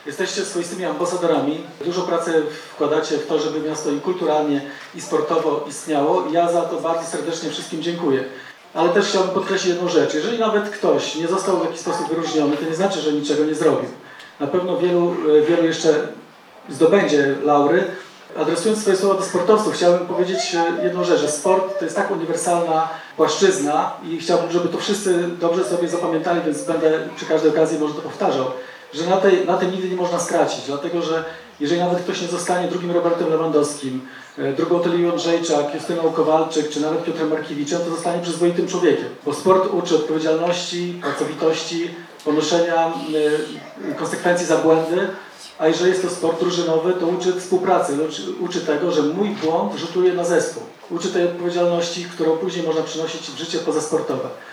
Jesteście swoistymi ambasadorami. Dużo pracy wkładacie w to, żeby miasto i kulturalnie, i sportowo istniało. I ja za to bardzo serdecznie wszystkim dziękuję. Ale też chciałbym podkreślić jedną rzecz. Jeżeli nawet ktoś nie został w jakiś sposób wyróżniony, to nie znaczy, że niczego nie zrobił. Na pewno wielu jeszcze zdobędzie laury. Adresując swoje słowa do sportowców, chciałbym powiedzieć jedną rzecz, że sport to jest tak uniwersalna płaszczyzna i chciałbym, żeby to wszyscy dobrze sobie zapamiętali, więc będę przy każdej okazji może to powtarzał, że na tym nigdy nie można stracić, dlatego że jeżeli nawet ktoś nie zostanie drugim Robertem Lewandowskim, drugą Tylią Jędrzejczak, Justyną Kowalczyk, czy nawet Piotrem Markiewiczem, to zostanie przyzwoitym człowiekiem, bo sport uczy odpowiedzialności, pracowitości, ponoszenia konsekwencji za błędy, a jeżeli jest to sport drużynowy, to uczy współpracy, uczy tego, że mój błąd rzutuje na zespół. Uczy tej odpowiedzialności, którą później można przynosić w życie pozasportowe.